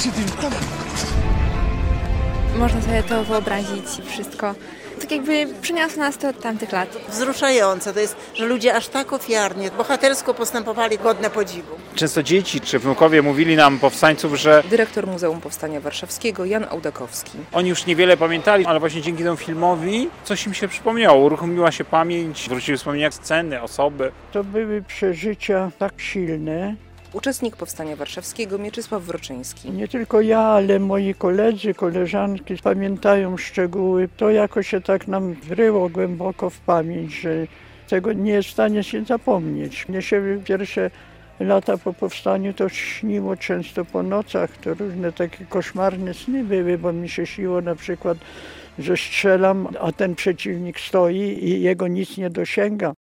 Można sobie to wyobrazić wszystko. Tak jakby przyniosło nas to od tamtych lat. Wzruszające to jest, że ludzie aż tak ofiarnie, bohatersko postępowali, godne podziwu. Często dzieci czy wnukowie mówili nam, powstańców, że Dyrektor Muzeum Powstania Warszawskiego Jan Ołdakowski. oni już niewiele pamiętali, ale właśnie dzięki temu filmowi coś im się przypomniało. Uruchomiła się pamięć, wróciły wspomnienia, sceny, osoby. To były przeżycia tak silne. Uczestnik Powstania Warszawskiego Mieczysław Wroczyński. Nie tylko ja, ale moi koledzy, koleżanki pamiętają szczegóły. To jakoś się tak nam wryło głęboko w pamięć, że tego nie jest w stanie się zapomnieć. Mnie się pierwsze lata po powstaniu to śniło często po nocach. To różne takie koszmarne sny były, bo mi się śniło na przykład, że strzelam, a ten przeciwnik stoi i jego nic nie dosięga.